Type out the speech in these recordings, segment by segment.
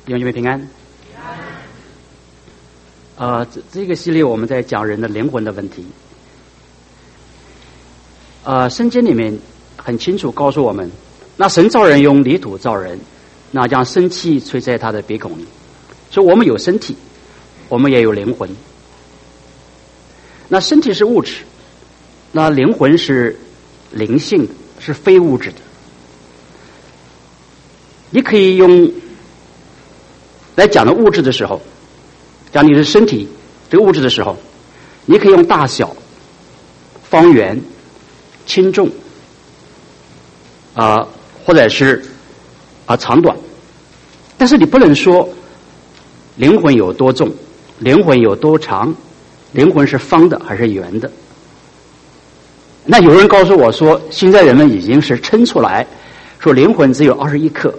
弟兄姐妹平安。这个系列我们在讲人的灵魂的问题。圣经里面很清楚告诉我们，那神造人用泥土造人，那将生气吹在他的鼻孔里。所以我们有身体，我们也有灵魂。那身体是物质，那灵魂是灵性的，是非物质的。你可以用来讲的物质的时候，讲你的身体这个物质的时候，你可以用大小、方圆、轻重或者是长短，但是你不能说灵魂有多重，灵魂有多长，灵魂是方的还是圆的。那有人告诉我说，现在人们已经是称出来，说灵魂只有21克。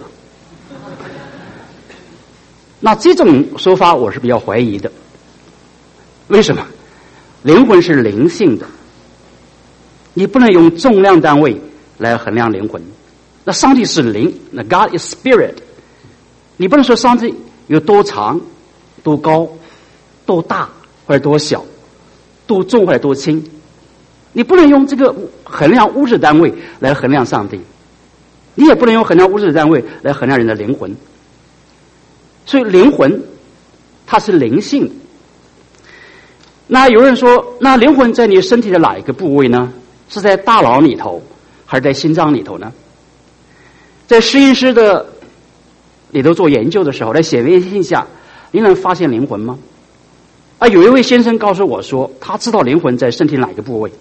那这种说法我是比较怀疑的。为什么？灵魂是灵性的，你不能用重量单位来衡量灵魂。那上帝是灵，那 God is Spirit， 你不能说上帝有多长、多高、多大或者多小、多重或者多轻，你不能用这个衡量物质单位来衡量上帝，你也不能用衡量物质单位来衡量人的灵魂。所以灵魂它是灵性的。那有人说，那灵魂在你身体的哪一个部位呢？是在大脑里头还是在心脏里头呢？在实验室的里头做研究的时候，在显微镜下你能发现灵魂吗？有一位先生告诉我说，他知道灵魂在身体哪一个部位。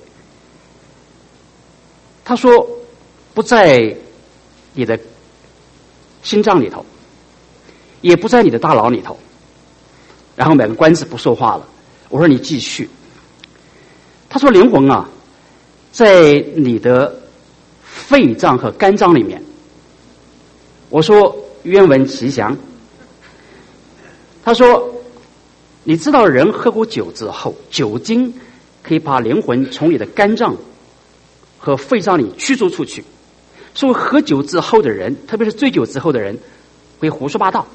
他说不在你的心脏里头，也不在你的大脑里头。然后买个关子不说话了。我说你继续。他说灵魂在你的肺脏和肝脏里面。我说愿闻其详。他说你知道人喝过酒之后，酒精可以把灵魂从你的肝脏和肺脏里驱逐出去，所以喝酒之后的人，特别是醉酒之后的人，会胡说八道。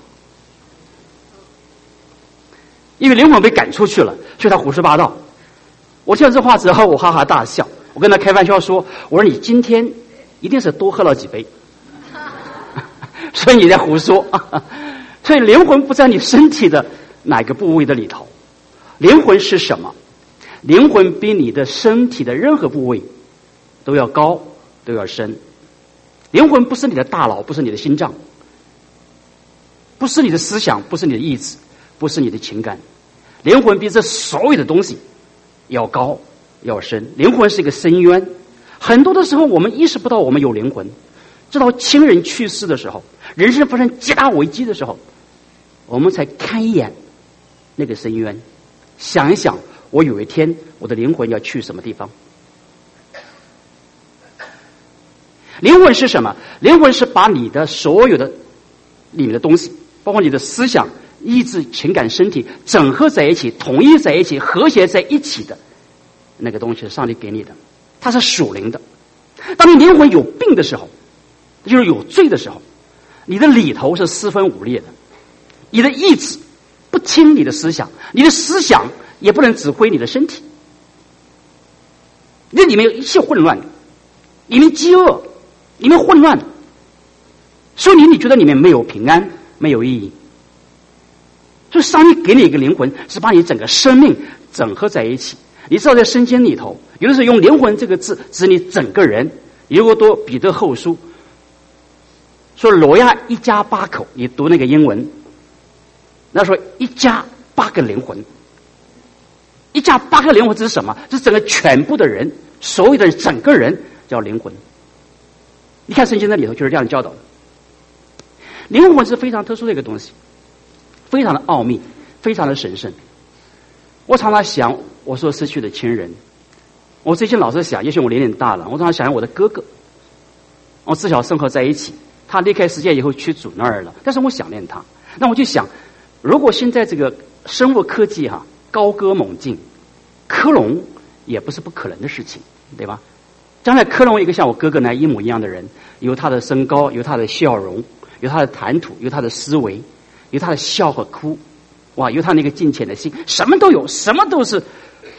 因为灵魂被赶出去了，所以他胡说八道。我听到这话之后，我哈哈大笑。我跟他开玩笑说，我说你今天一定是多喝了几杯，所以你在胡说。所以灵魂不在你身体的哪个部位的里头。灵魂是什么？灵魂比你的身体的任何部位都要高，都要深。灵魂不是你的大脑，不是你的心脏，不是你的思想，不是你的意志，不是你的情感。灵魂比这所有的东西要高要深。灵魂是一个深渊。很多的时候我们意识不到我们有灵魂，直到亲人去世的时候，人生发生极大危机的时候，我们才看一眼那个深渊，想一想我有一天我的灵魂要去什么地方。灵魂是什么？灵魂是把你的所有的里面的东西，包括你的思想、意志、情感、身体整合在一起，统一在一起，和谐在一起的那个东西是上帝给你的，它是属灵的。当你灵魂有病的时候，就是有罪的时候，你的里头是四分五裂的，你的意志不听你的思想，你的思想也不能指挥你的身体，那里面有一切混乱，里面饥饿，里面混乱，所以你觉得里面没有平安，没有意义。所以上帝给你一个灵魂，是把你整个生命整合在一起。你知道在圣经里头，有的时候用灵魂这个字指你整个人。如果读彼得后书说挪亚一家8口，你读那个英文，那说一家8个灵魂。一家8个灵魂这是什么？这是整个全部的人，所有的整个人叫灵魂。你看圣经那里头就是这样教导的。灵魂是非常特殊的一个东西，非常的奥秘，非常的神圣。我常常想我所失去的亲人，我最近老是想，也许我年龄大了，我常常想我的哥哥，我自小生活在一起，他离开世界以后去主那儿了，但是我想念他。那我就想，如果现在这个生物科技高歌猛进，克隆也不是不可能的事情，对吧？将来克隆一个像我哥哥那一模一样的人，有他的身高，有他的笑容，有他的谈吐，有他的思维， 有他的笑和哭，哇，有他那个敬虔的心，什么都有，什么都是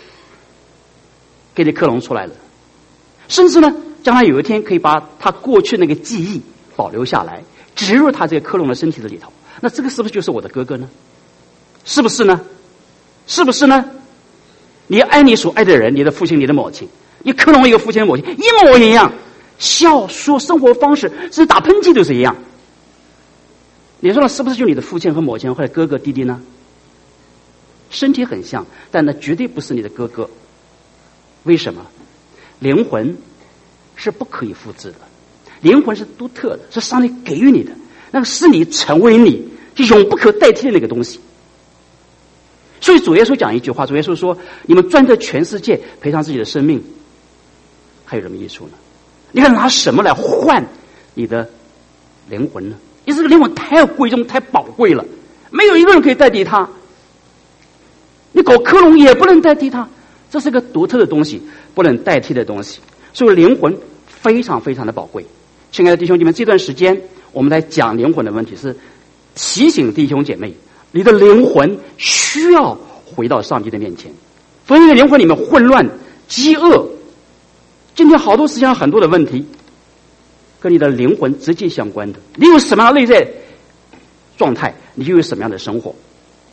给你克隆出来的。甚至呢，将来有一天可以把他过去那个记忆保留下来，植入他这个克隆的身体的里头。那这个是不是就是我的哥哥呢？是不是呢？是不是呢？你爱你所爱的人，你的父亲、你的母亲，你克隆一个父亲、母亲，一模一样，笑、说、生活方式，甚至打喷嚏都是一样。你说是不是就你的父亲和母亲或者哥哥弟弟呢？身体很像，但那绝对不是你的哥哥。为什么？灵魂是不可以复制的，灵魂是独特的，是上帝给予你的，那个是你成为你就永不可代替的那个东西。所以主耶稣讲一句话，主耶稣说：“你们赚得全世界，赔上自己的生命，还有什么益处呢？你看拿什么来换你的灵魂呢？你这个灵魂太贵重、太宝贵了，没有一个人可以代替它。你搞克隆也不能代替它，这是个独特的东西，不能代替的东西。所以灵魂非常非常的宝贵。亲爱的弟兄姐妹，这段时间我们来讲灵魂的问题，是提醒弟兄姐妹，你的灵魂需要回到上帝的面前。否则你的灵魂里面混乱、饥饿，今天好多世界上很多的问题跟你的灵魂直接相关的。你有什么样的内在状态，你就有什么样的生活。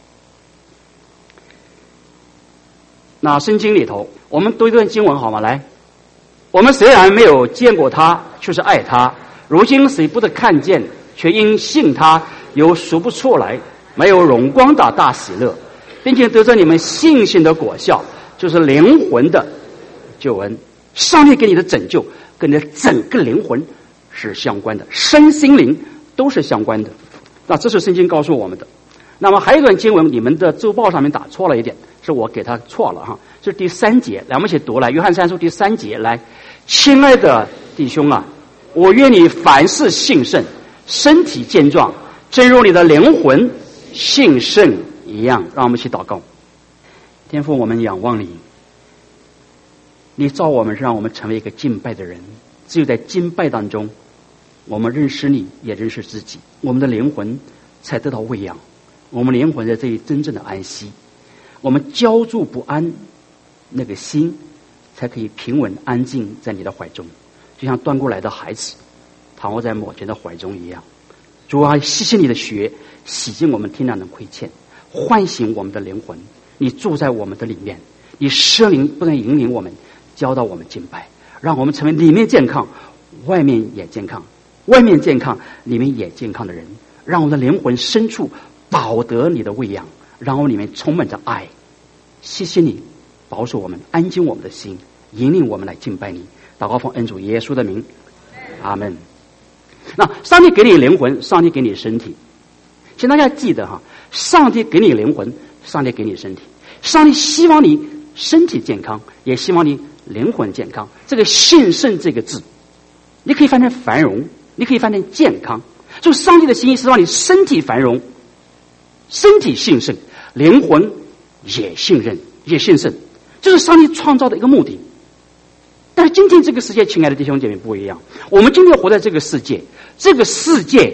那圣经里头，我们读一段经文好吗？来，我们虽然没有见过他，却是爱他。如今谁不得看见，却因信他，有数不出来没有荣光的大喜乐，并且得着你们信心的果效，就是灵魂的救恩。上帝给你的拯救跟你的整个灵魂是相关的，身心灵都是相关的。那这是圣经告诉我们的。那么还有一段经文，你们的周报上面打错了一点，是我给他错了哈。这是第3节，来我们一起读来，约翰3书第3节来。亲爱的弟兄啊，我愿你凡事兴盛，身体健壮，正如你的灵魂兴盛一样。让我们一起祷告。天父，我们仰望你，你造我们，让我们成为一个敬拜的人。只有在敬拜当中，我们认识你，也认识自己，我们的灵魂才得到喂养，我们灵魂在这里真正的安息。我们焦灼不安，那个心才可以平稳安静在你的怀中，就像端过来的孩子躺卧在母亲的怀中一样。主啊，谢谢你的血洗净我们天然的亏欠，唤醒我们的灵魂。你住在我们的里面，你圣灵不能引领我们，教导我们敬拜，让我们成为里面健康外面也健康，外面健康里面也健康的人。让我们的灵魂深处饱得你的喂养，让我们里面充满着爱。谢谢你保守我们，安静我们的心，引领我们来敬拜你。祷告奉恩主耶稣的名，阿门。那上帝给你灵魂，上帝给你身体，请大家记得哈，上帝给你灵魂，上帝给你身体。上帝希望你身体健康，也希望你灵魂健康。这个兴盛这个字，你可以翻成繁荣，你可以翻成健康。就上帝的心意是让你身体繁荣，身体兴盛，灵魂也信任也兴盛，这是上帝创造的一个目的。但是今天这个世界，亲爱的弟兄姐妹，不一样。我们今天活在这个世界，这个世界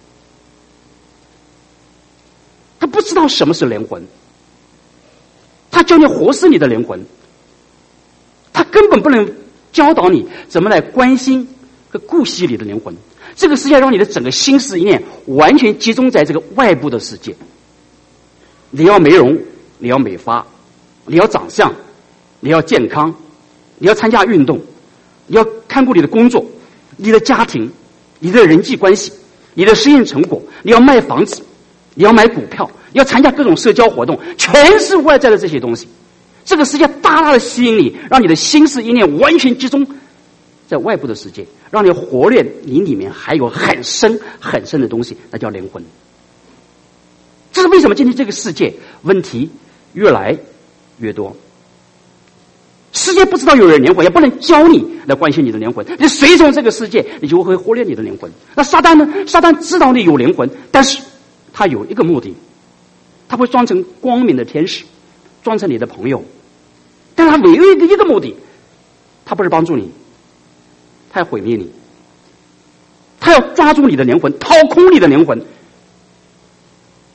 他不知道什么是灵魂，他教你活是你的灵魂，他根本不能教导你怎么来关心和顾惜你的灵魂。这个世界让你的整个心思意念完全集中在这个外部的世界，你要美容，你要美发，你要长相，你要健康，你要参加运动，你要看顾你的工作，你的家庭，你的人际关系，你的实验成果，你要卖房子，你要买股票，你要参加各种社交活动，全是外在的这些东西。这个世界大大的吸引你，让你的心思意念完全集中在外部的世界，让你活练你里面还有很深很深的东西，那叫灵魂。这是为什么今天这个世界问题越来越多。世界不知道有人灵魂，也不能教你来关心你的灵魂，你随从这个世界，你就会忽略你的灵魂。那撒旦呢？撒旦知道你有灵魂，但是他有一个目的，他会装成光明的天使，装成你的朋友，但他唯有一个目的，他不是帮助你，他要毁灭你，他要抓住你的灵魂，掏空你的灵魂。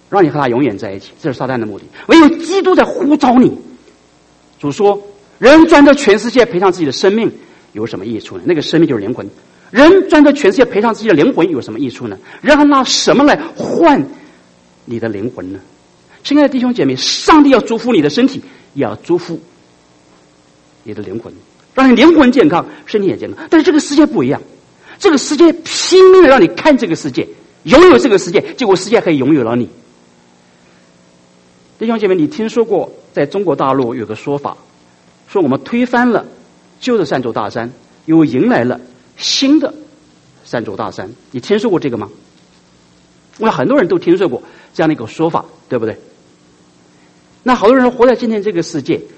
让你和他永远在一起，这是撒旦的目的。唯有基督在呼召你。主说，人赚得全世界赔上自己的生命有什么益处呢？那个生命就是灵魂。人赚得全世界赔上自己的灵魂有什么益处呢？人还拿什么来换你的灵魂呢？亲爱的弟兄姐妹，上帝要祝福你的身体，也要祝福你的灵魂，让你灵魂健康，身体也健康。但是这个世界不一样，这个世界拼命的让你看这个世界，拥有这个世界，结果世界可以拥有了你。弟兄姐妹，你听说过在中国大陆有个说法，说我们推翻了旧的三座大山，又迎来了新的三座大山。你听说过这个吗？我想很多人都听说过这样的一个说法，对不对？那好多人活在今天这个世界，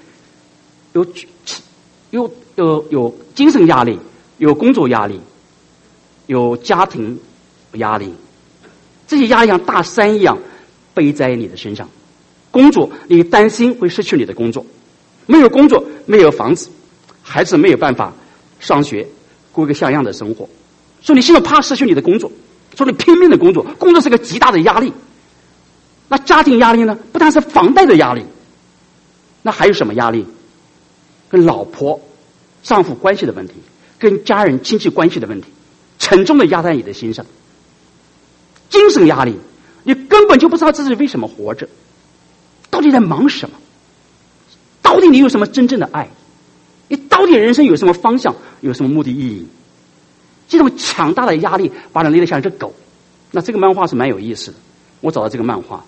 有精神压力，有工作压力，有家庭压力，这些压力像大山一样背在你的身上。工作，你担心会失去你的工作，没有工作，没有房子，孩子没有办法上学，过一个像样的生活，所以你现在怕失去你的工作，所以你拼命的工作，工作是个极大的压力。那家庭压力呢？不但是房贷的压力，那还有什么压力？跟老婆、丈夫关系的问题，跟家人亲戚关系的问题，沉重的压在你的心上。精神压力，你根本就不知道自己为什么活着，到底在忙什么？到底你有什么真正的爱？你到底人生有什么方向？有什么目的意义？这种强大的压力把人勒得像一只狗。那这个漫画是蛮有意思的，我找到这个漫画，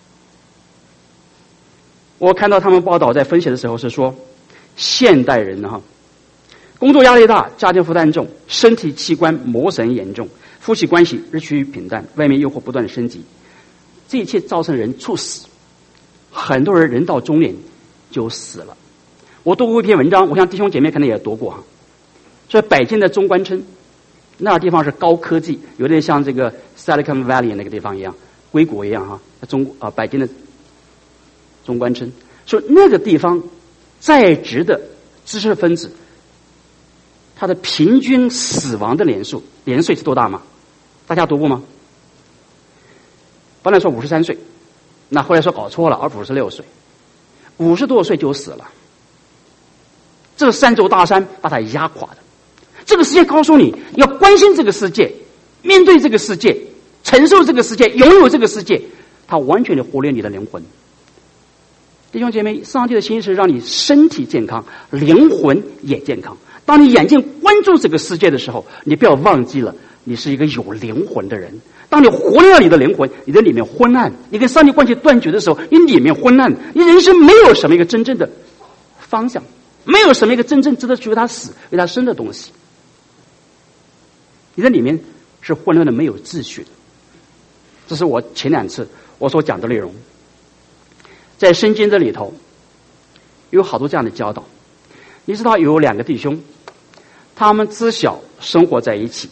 我看到他们报道在分析的时候是说，现代人呢，工作压力大，家庭负担重，身体器官磨损严重，夫妻关系日趋平淡，外面诱惑不断的升级，这一切造成人猝死，很多人人到中年就死了。我读过一篇文章，我想弟兄姐妹可能也读过哈，说北京的中关村那个地方是高科技，有点像这个 Silicon Valley 那个地方一样，硅谷一样哈，北京的中关村，说那个地方在职的知识分子，他的平均死亡的年岁是多大吗？大家读过吗？本来说53岁，那后来说搞错了，而56岁，50多岁就死了。这三座大山把他压垮的。这个世界告诉你要关心这个世界，面对这个世界，承受这个世界，拥有这个世界，它完全的活炼你的灵魂。弟兄姐妹，上帝的心是让你身体健康，灵魂也健康。当你眼睛关注这个世界的时候，你不要忘记了你是一个有灵魂的人。当你活炼了你的灵魂，你的里面昏暗，你跟上帝关系断绝的时候，你里面昏暗，你人生没有什么一个真正的方向，没有什么一个真正值得去为他死为他生的东西，你在里面是混乱的，没有秩序的。这是我前2次我所讲的内容。在圣经这里头有好多这样的教导。你知道有2个弟兄，他们自小生活在一起，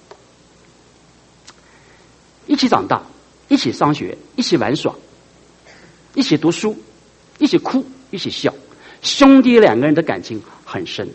一起长大，一起上学，一起玩耍，一起读书，一起哭，一起笑，兄弟2个人的感情很深。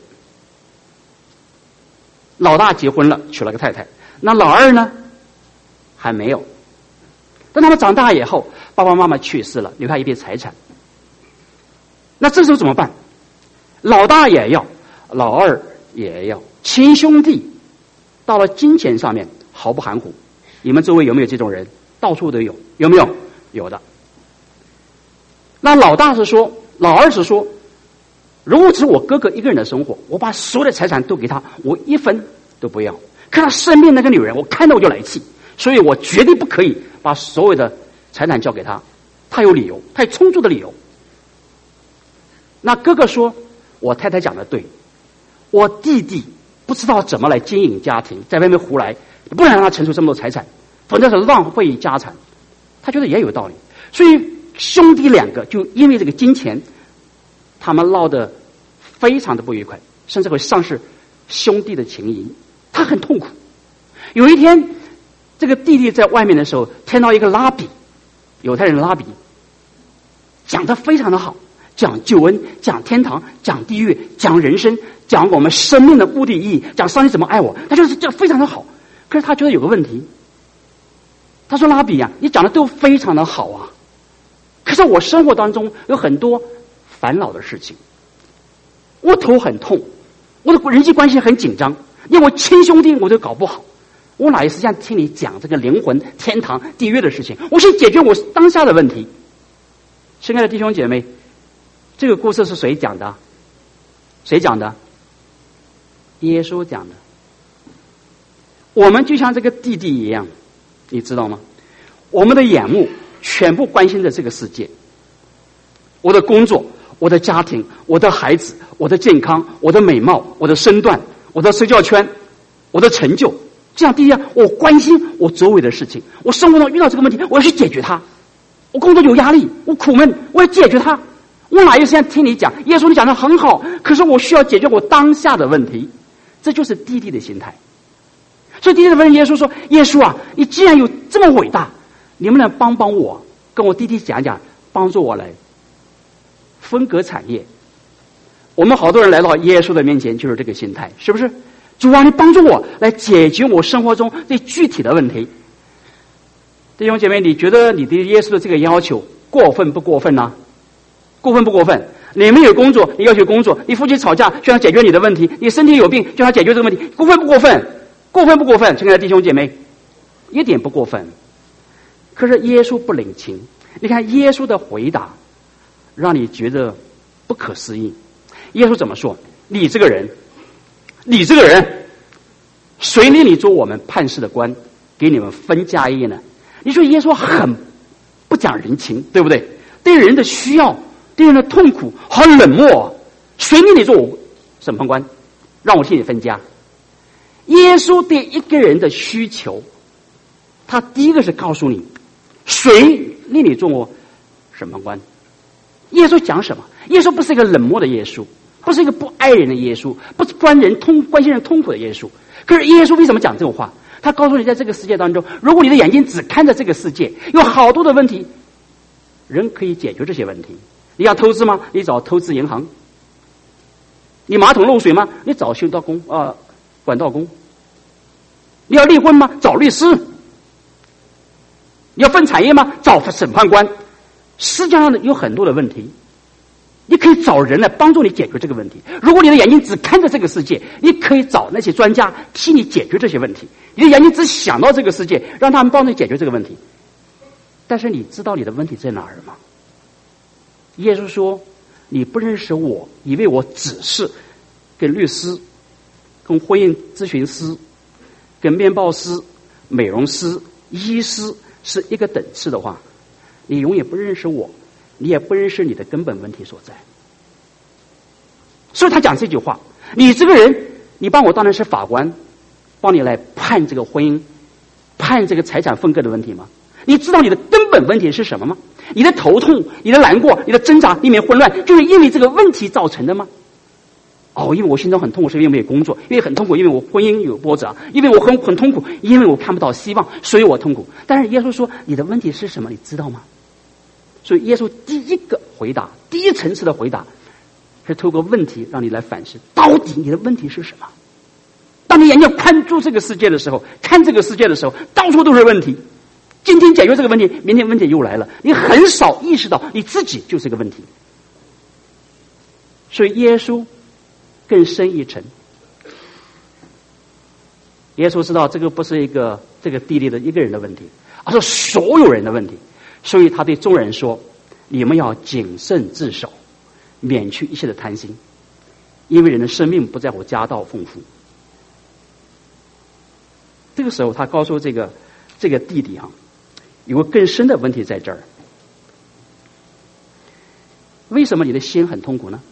老大结婚了，娶了个太太，那老二呢还没有。等他们长大以后，爸爸妈妈去世了，留下一笔财产，那这时候怎么办？老大也要，老二也要，亲兄弟到了金钱上面毫不含糊。你们周围有没有这种人？到处都有，有没有？有的。那老大是说，老二是说，如果只是我哥哥一个人的生活，我把所有的财产都给他，我1分都不要。看他身边那个女人，我看到我就来气，所以我绝对不可以把所有的财产交给他。他有理由，他有充足的理由。那哥哥说，我太太讲的对，我弟弟不知道怎么来经营家庭，在外面胡来，不能让他承受这么多财产，否则是浪费家产。他觉得也有道理，所以兄弟2个就因为这个金钱，他们闹得非常的不愉快，甚至会丧失兄弟的情谊。他很痛苦。有一天，这个弟弟在外面的时候，听到一个拉比，犹太人拉比，讲得非常的好，讲救恩，讲天堂，讲地狱，讲人生，讲我们生命的目的意义，讲上帝怎么爱我，他就是这非常的好。可是他觉得有个问题， 他说：“拉比呀，你讲的都非常的好啊，可是我生活当中有很多烦恼的事情，我头很痛，我的人际关系很紧张，连我亲兄弟我都搞不好，我哪有时间听你讲这个灵魂、天堂、地狱的事情？我先解决我当下的问题。”亲爱的弟兄姐妹，这个故事是谁讲的？谁讲的？耶稣讲的。我们就像这个弟弟一样，你知道吗？我们的眼目全部关心着这个世界，我的工作、我的家庭、我的孩子、我的健康、我的美貌、我的身段、我的社交圈、我的成就，这样第一，我关心我周围的事情，我生活中遇到这个问题，我要去解决它。我工作有压力，我苦闷，我要解决它。我哪有时间听你讲？耶稣你讲的很好，可是我需要解决我当下的问题。这就是弟弟的心态。所以弟弟问耶稣说：“耶稣啊，你既然有这么伟大，你能不能帮帮我，跟我弟弟讲讲，帮助我来分割产业？”我们好多人来到耶稣的面前就是这个心态，是不是？主啊，你帮助我来解决我生活中最具体的问题。弟兄姐妹，你觉得你对耶稣的这个要求过分不过分呢？过分不过分？你没有工作，你要求工作；你夫妻吵架，就想解决你的问题；你身体有病，就想解决这个问题，过分不过分？过分不过分？亲爱的弟兄姐妹，一点不过分。可是耶稣不领情，你看耶稣的回答，让你觉得不可思议。耶稣怎么说？你这个人，谁令你做我们判事的官，给你们分家业呢？你说耶稣很不讲人情，对不对？对人的需要，对人的痛苦，很冷漠。谁令你做我审判官，让我替你分家？耶稣对一个人的需求，他第一个是告诉你，谁令你做我审判官？耶稣讲什么？耶稣不是一个冷漠的耶稣，不是一个不爱人的耶稣，不是关心人痛苦的耶稣。可是耶稣为什么讲这种话？他告诉你，在这个世界当中，如果你的眼睛只看着这个世界，有好多的问题，人可以解决这些问题。你要投资吗？你找投资银行。你马桶漏水吗？你找修道工管道工。你要离婚吗？找律师。你要分产业吗？找审判官。世界上有很多的问题，你可以找人来帮助你解决这个问题。如果你的眼睛只看着这个世界，你可以找那些专家替你解决这些问题。你的眼睛只想到这个世界，让他们帮你解决这个问题。但是你知道你的问题在哪儿吗？耶稣说，你不认识我，以为我只是跟律师、跟婚姻咨询师、跟面包师、美容师、医师是一个等次的话，你永远不认识我，你也不认识你的根本问题所在。所以他讲这句话，你这个人，你帮我当然是法官，帮你来判这个婚姻，判这个财产分割的问题吗？你知道你的根本问题是什么吗？你的头痛，你的难过，你的挣扎，里面混乱，就是因为这个问题造成的吗？因为我心中很痛苦，是因为没有工作；因为很痛苦，因为我婚姻有波折；因为我很痛苦，因为我看不到希望，所以我痛苦。但是耶稣说，你的问题是什么？你知道吗？所以耶稣第一个回答，第一层次的回答，是透过问题让你来反思，到底你的问题是什么？当你眼睛看住这个世界的时候，看这个世界的时候，到处都是问题。今天解决这个问题，明天问题又来了，你很少意识到你自己就是个问题。所以耶稣更深一层，耶稣知道这个不是这个地利的一个人的问题，而是所有人的问题。所以他对众人说，你们要谨慎自守，免去一切的贪心，因为人的生命不在乎家道丰富。这个时候他告诉这个弟弟有个更深的问题在这儿。为什么你的心很痛苦呢？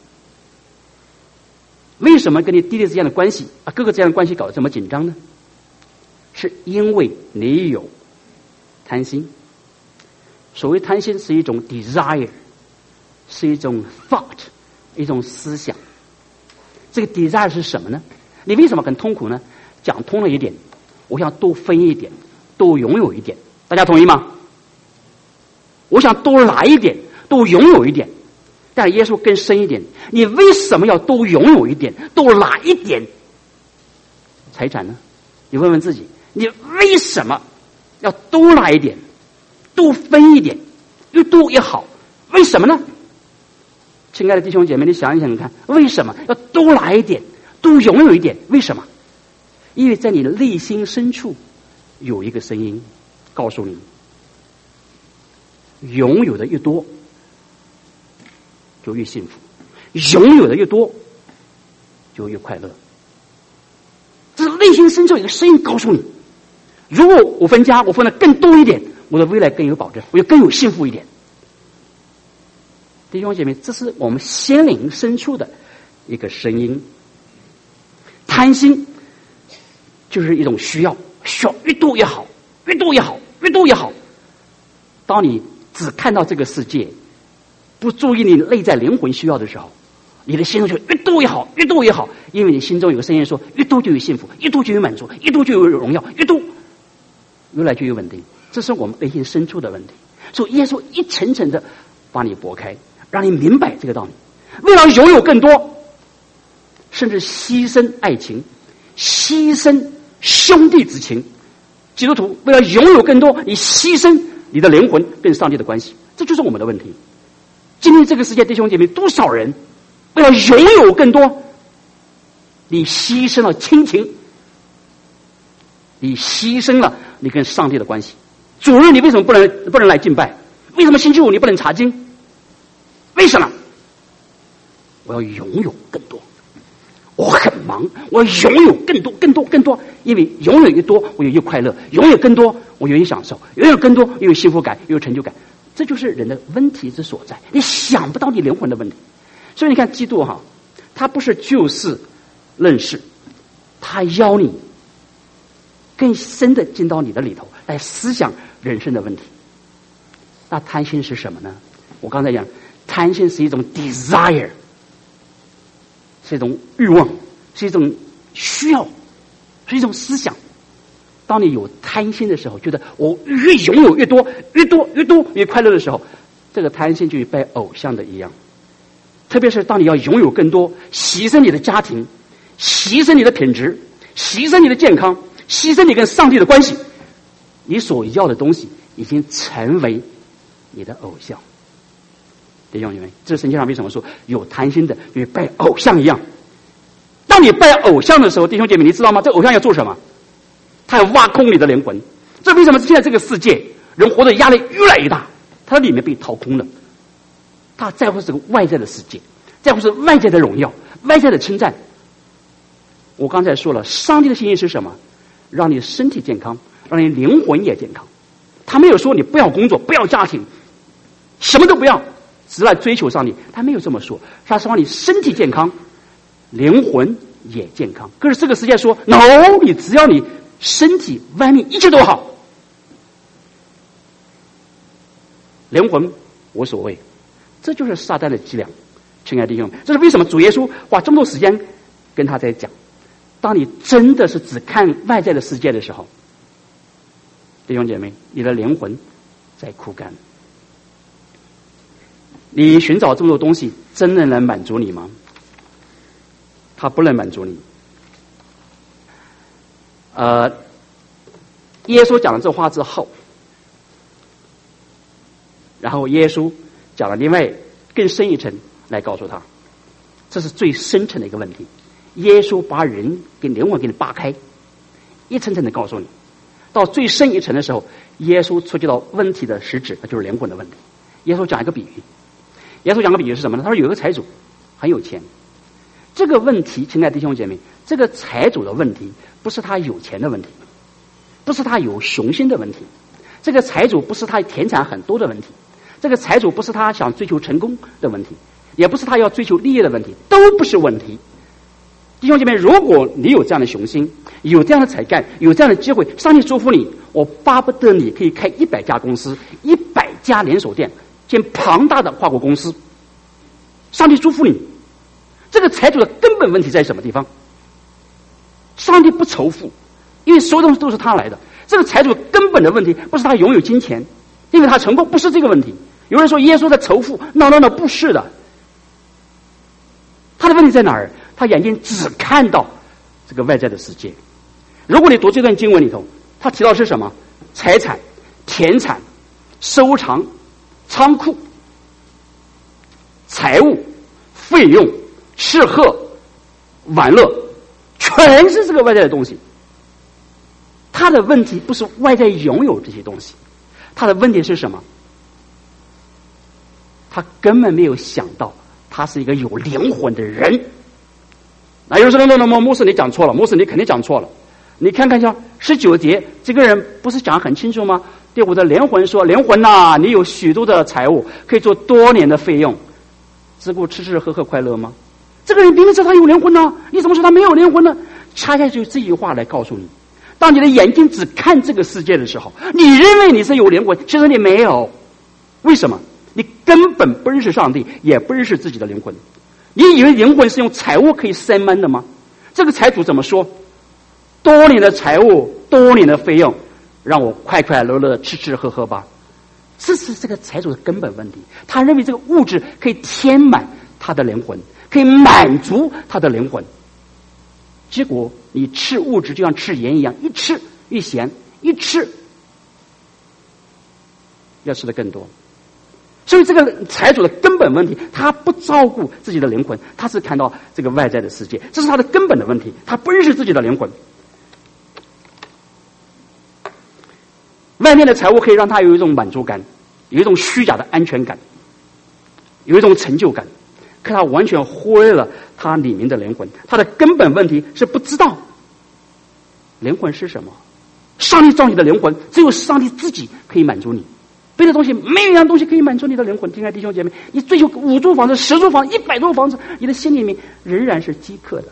为什么跟你弟弟之间的关系哥哥之间的关系搞得这么紧张呢？是因为你有贪心。所谓贪心是一种 desire， 是一种 thought， 一种思想。这个 desire 是什么呢？你为什么很痛苦呢？讲通了一点，我想多分一点，多拥有一点。大家同意吗？我想多拿一点，多拥有一点。但是耶稣更深一点，你为什么要多拥有一点，多拿一点财产呢？你问问自己，你为什么要多来一点，多分一点，越多越好。为什么呢？亲爱的弟兄姐妹，你想一想看，为什么要多来一点，多拥有一点？为什么？因为在你的内心深处有一个声音告诉你，拥有的越多就越幸福，拥有的越多就越快乐。这是内心深处有一个声音告诉你，如果我分家，我分的更多一点，我的未来更有保证，我就更有幸福一点。弟兄姐妹，这是我们心灵深处的一个声音。贪心就是一种需要越多越好，越多越好，越多越好。当你只看到这个世界，不注意你内在灵魂需要的时候，你的心中就越多越好，越多越好。因为你心中有个声音说，越多就有幸福，越多就有满足，越多就有荣耀，越多越来就有稳定。这是我们内心深处的问题。所以耶稣一层层的把你拨开，让你明白这个道理。为了拥有更多，甚至牺牲爱情，牺牲兄弟之情。基督徒为了拥有更多，你牺牲你的灵魂跟上帝的关系，这就是我们的问题。今天这个世界弟兄姐妹，多少人为了拥有更多，你牺牲了亲情，你牺牲了你跟上帝的关系。主日你为什么不能来敬拜？为什么星期五你不能查经？为什么？我要拥有更多，我很忙，我要拥有更多更多更多。因为拥有越多我就越快乐，拥有更多我就越享受，拥有更多又有幸福感，又有成就感。这就是人的问题之所在，你想不到你灵魂的问题。所以你看基督他不是就事论事，他邀你更深的进到你的里头来思想人生的问题。那贪心是什么呢？我刚才讲，贪心是一种 desire， 是一种欲望，是一种需要，是一种思想。当你有贪心的时候，觉得我越拥有越多，越多越多越快乐的时候，这个贪心就与拜偶像的一样。特别是当你要拥有更多，牺牲你的家庭，牺牲你的品质，牺牲你的健康，牺牲你跟上帝的关系，你所要的东西已经成为你的偶像。弟兄姐妹，这圣经上为什么说有贪心的与拜偶像一样？当你拜偶像的时候，弟兄姐妹，你知道吗？这偶像要做什么？他要挖空你的灵魂。这为什么现在这个世界人活的压力越来越大？他的里面被掏空了。他在乎这个外在的世界，在乎是外在的荣耀，外在的称赞。我刚才说了，上帝的心意是什么？让你身体健康，让你灵魂也健康。他没有说你不要工作，不要家庭，什么都不要，只来追求上帝。他没有这么说，他是让你身体健康，灵魂也健康。可是这个世界说 no， 你只要你身体外面一切都好，灵魂无所谓。这就是撒旦的伎俩，亲爱的弟兄们，这是为什么主耶稣花这么多时间跟他在讲。当你真的是只看外在的世界的时候，弟兄姐妹，你的灵魂在枯干。你寻找这么多东西，真的能满足你吗？它不能满足你。耶稣讲了这话之后，然后耶稣讲了另外更深一层来告诉他，这是最深层的一个问题。耶稣把人跟灵魂给你扒开，一层层的告诉你，到最深一层的时候，耶稣触及到问题的实质，那就是灵魂的问题。耶稣讲一个比喻，耶稣讲个比喻是什么呢？他说有一个财主很有钱，这个问题，亲爱的弟兄姐妹，这个财主的问题不是他有钱的问题，不是他有雄心的问题，这个财主不是他田产很多的问题，这个财主不是他想追求成功的问题，也不是他要追求利益的问题，都不是问题。弟兄姐妹，如果你有这样的雄心，有这样的才干，有这样的机会，上帝祝福你，我巴不得你可以开100家公司，100家连锁店，建庞大的跨国公司。上帝祝福你。这个财主的根本问题在什么地方？上帝不仇富，因为所有东西都是他来的。这个财主根本的问题不是他拥有金钱，因为他成功，不是这个问题。有人说耶稣在仇富，那不是的。他的问题在哪儿？他眼睛只看到这个外在的世界。如果你读这段经文里头，他提到是什么？ 财产、田产、收藏、仓库、财务、费用、吃喝、玩乐，全是这个外在的东西。他的问题不是外在拥有这些东西，他的问题是什么？他根本没有想到他是一个有灵魂的人。那有人说那牧师你讲错了，牧师你肯定讲错了。你看看一下19节，这个人不是讲很清楚吗？对我的灵魂说，灵魂呐，你有许多的财物，可以做多年的费用，只顾吃吃喝喝快乐吗？这个人明明知道他有灵魂呢，你怎么说他没有灵魂呢？恰恰就这句话来告诉你，当你的眼睛只看这个世界的时候，你认为你是有灵魂，其实你没有。为什么？你根本不认识上帝，也不认识自己的灵魂。你以为灵魂是用财物可以塞满的吗？这个财主怎么说？多年的财物，多年的费用，让我快快乐乐吃吃喝喝吧。这是这个财主的根本问题。他认为这个物质可以填满他的灵魂，可以满足他的灵魂。结果你吃物质就像吃盐一样，一吃越咸，一吃要吃的更多。所以这个财主的根本问题，他不照顾自己的灵魂，他是看到这个外在的世界，这是他的根本的问题，他不认识自己的灵魂。外面的财物可以让他有一种满足感，有一种虚假的安全感，有一种成就感，可他完全忽略了他里面的灵魂。他的根本问题是不知道灵魂是什么。上帝造你的灵魂，只有上帝自己可以满足你，别的东西没有一样东西可以满足你的灵魂。亲爱的弟兄姐妹，你追求5租房子、10租房子、100租房子，你的心里面仍然是饥渴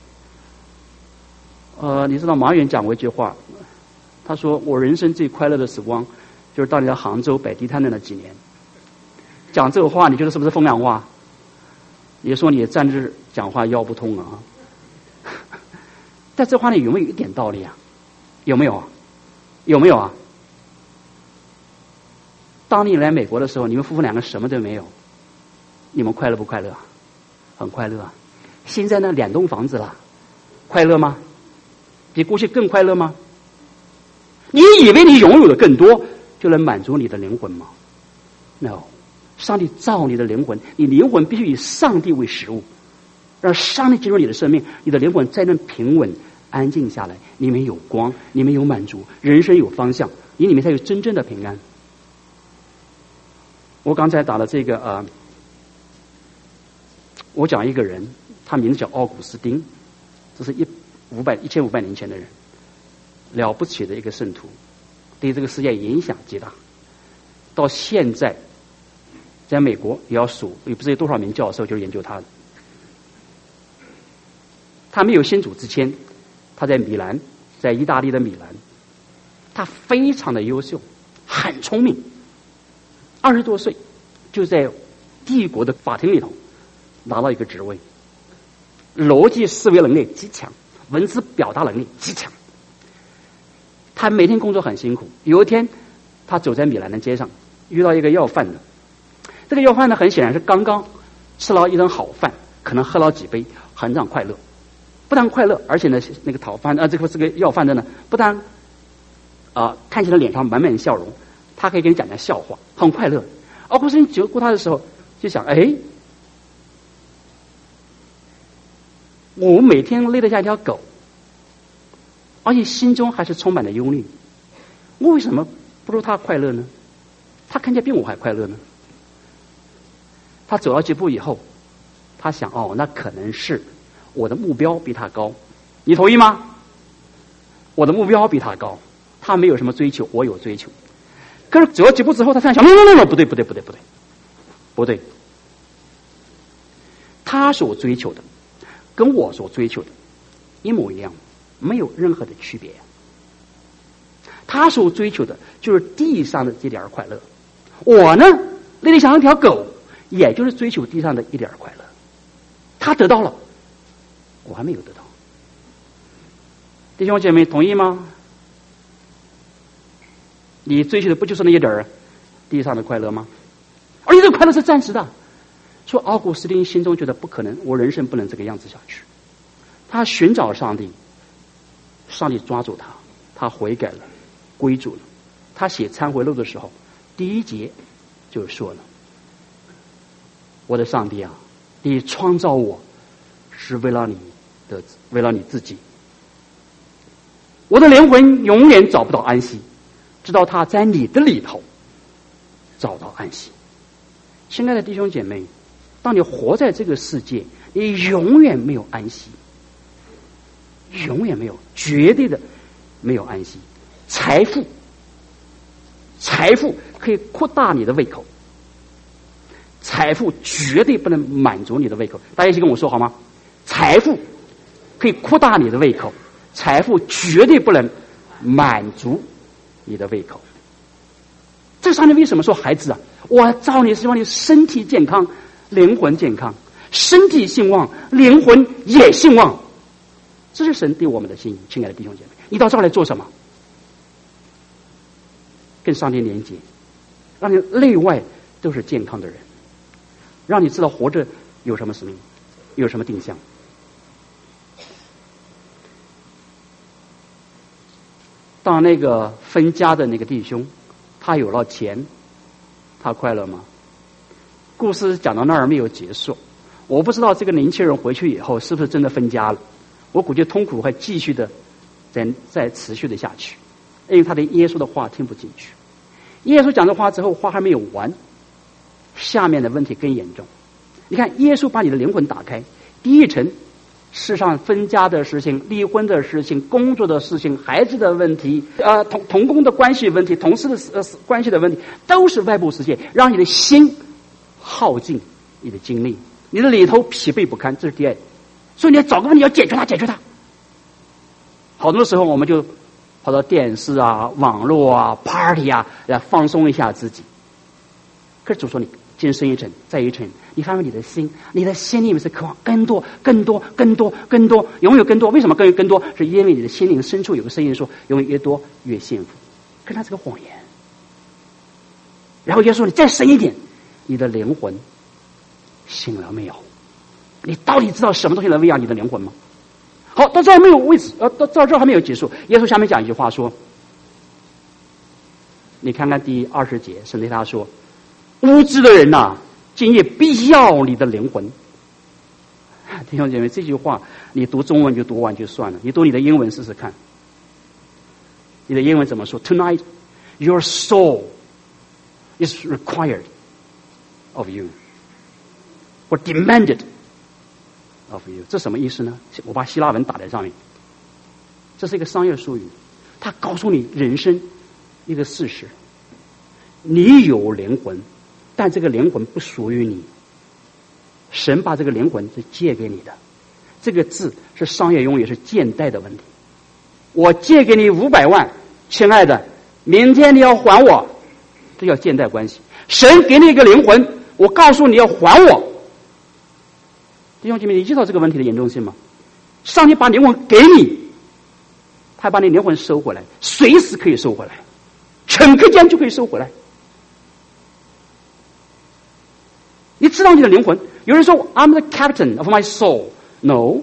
的。你知道马远讲过一句话，他说我人生最快乐的时光就是到你的杭州摆地摊的那几年。讲这个话你觉得是不是风凉话？你说你站着讲话腰不痛啊？但这话里有没有一点道理啊？有没有啊？有没有啊？当你来美国的时候，你们夫妇两个什么都没有，你们快乐不快乐？很快乐啊。现在呢，2栋房子了，快乐吗？比过去更快乐吗？你以为你拥有的更多就能满足你的灵魂吗？ No， 上帝造你的灵魂，你灵魂必须以上帝为食物，让上帝进入你的生命，你的灵魂才能平稳安静下来，里面有光，里面有满足，人生有方向，你里面才有真正的平安。我刚才打了这个我讲一个人，他名字叫奥古斯丁，这是1500年前的人，了不起的一个圣徒，对这个世界影响极大。到现在在美国也要数，也不知道有多少名教授就是研究他的。他没有新主之前，他在米兰，在意大利的米兰，他非常的优秀，很聪明，20多岁就在帝国的法庭里头拿到一个职位，逻辑思维能力极强，文字表达能力极强。他每天工作很辛苦。有一天他走在米兰的街上，遇到一个要饭的。这个要饭的很显然是刚刚吃了一顿好饭，可能喝了几杯，很让快乐。不但快乐，而且呢，那个讨饭这个要饭的呢，不但看起来脸上满满笑容，他可以给你讲讲笑话，很快乐。奥古斯丁经过他的时候，就想：我每天累得像一条狗，而且心中还是充满了忧虑，我为什么不如他快乐呢？他看起来比我还快乐呢。他走了几步以后，他想：那可能是我的目标比他高，你同意吗？我的目标比他高，他没有什么追求，我有追求。可是走了几步之后，他突然想：不对，他所追求的跟我所追求的一模一样，没有任何的区别。他所追求的就是地上的这点快乐，我呢累得像一条狗，也就是追求地上的一点快乐。他得到了，我还没有得到。弟兄姐妹同意吗？你追求的不就是那一点地上的快乐吗？而且这个快乐是暂时的。说奥古斯丁心中觉得不可能，我人生不能这个样子下去。他寻找上帝，上帝抓住他，他悔改了，归主了。 他写忏悔录的时候，第一节就说了：我的上帝啊，你创造我是为了你自己。我的灵魂永远找不到安息，直到他在你的里头找到安息。亲爱的弟兄姐妹，当你活在这个世界，你永远没有安息，永远没有，绝对的没有安息。财富可以扩大你的胃口，财富绝对不能满足你的胃口。大家一起跟我说好吗？财富可以扩大你的胃口，财富绝对不能满足你的胃口。这上面为什么说孩子啊，我造你是希望你身体健康，灵魂健康，身体兴旺，灵魂也兴旺。这是神对我们的心意。亲爱的弟兄姐妹，你到这儿来做什么？跟上帝连接，让你内外都是健康的人，让你知道活着有什么使命，有什么定向。当那个分家的那个弟兄，他有了钱，他快乐吗？故事讲到那儿没有结束，我不知道这个年轻人回去以后是不是真的分家了。我估计痛苦会继续的再持续的下去，因为他对耶稣的话听不进去。耶稣讲的话之后，话还没有完，下面的问题更严重。你看，耶稣把你的灵魂打开，第一层世上分家的事情、离婚的事情、工作的事情、孩子的问题、同工的关系问题、同事的关系的问题，都是外部世界，让你的心耗尽你的精力，你的里头疲惫不堪。这是第二，所以你要找个问题要解决它。好多时候我们就跑到电视啊、网络啊、party 啊来放松一下自己。可是主说你进深一层，再一层，你发现你的心里面是渴望更多，永远更多。为什么更多？是因为你的心灵深处有个声音说，永远越多越幸福。可是它是个谎言。然后耶稣说，你再深一点，你的灵魂醒了没有？你到底知道什么东西能喂养你的灵魂吗？好，到这儿没有位置，到这儿还没有结束。耶稣下面讲一句话说，你看看第20节，神对他说，无知的人呐，今夜必要你的灵魂。弟兄姐妹，这句话你读中文就读完就算了，你读你的英文试试看。你的英文怎么说？ Tonight your soul is required of you or demanded of you。 这什么意思呢？我把希腊文打在上面，这是一个商业术语，它告诉你人生一个事实，你有灵魂，但这个灵魂不属于你，神把这个灵魂是借给你的。这个字是商业用语，是借贷的问题。我借给你500万，亲爱的，明天你要还我，这叫借贷关系。神给你一个灵魂，我告诉你要还我。弟兄姐妹，你知道这个问题的严重性吗？上帝把灵魂给你，他把你灵魂收回来，随时可以收回来，顷刻间就可以收回来。你知道你的灵魂？有人说 I'm the captain of my soul。 No，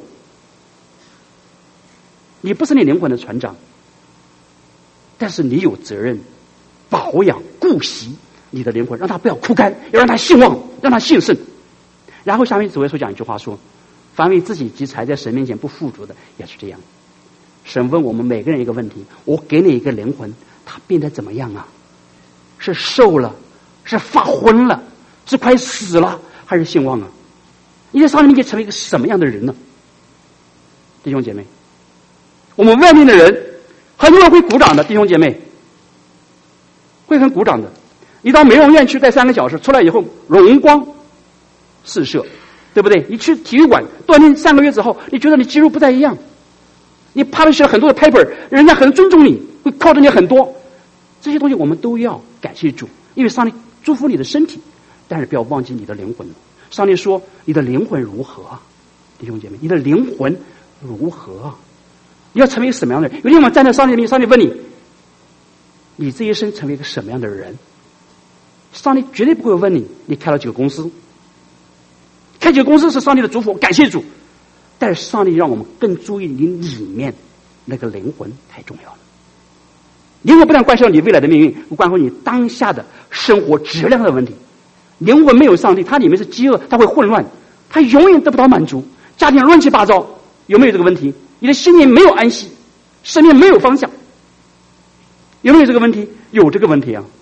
你不是你灵魂的船长，但是你有责任保养顾惜你的灵魂，让它不要枯干，要让它兴旺，让它兴盛。然后下面主耶稣讲一句话说，凡为自己积财在神面前不富足的也是这样。神问我们每个人一个问题，我给你一个灵魂，它变得怎么样啊？是瘦了，是发昏了，是快死了，还是兴旺啊？你在上帝面前成为一个什么样的人呢？弟兄姐妹，我们外面的人很多人会鼓掌的，弟兄姐妹会很鼓掌的。你到美容院去待3个小时，出来以后容光四射，对不对？你去体育馆锻炼3个月之后，你觉得你肌肉不太一样，你拍了很多的 paper， 人家很尊重你，会靠着你很多。这些东西我们都要感谢主，因为上帝祝福你的身体，但是不要忘记你的灵魂。上帝说你的灵魂如何啊？弟兄姐妹，你的灵魂如何啊？你要成为一个什么样的人？有一天我们站在上帝面前，上帝问你，你这一生成为一个什么样的人？上帝绝对不会问你，你开了几个公司。开几个公司是上帝的祝福，感谢主。但是上帝让我们更注意你里面那个灵魂太重要了。 灵魂不但关系到你未来的命运，关乎你当下的生活质量的问题。灵魂没有上帝，它里面是饥饿，它会混乱，它永远得不到满足，家庭乱七八糟。有没有这个问题？你的心灵没有安息，生命没有方向。有没有这个问题？有这个问题啊！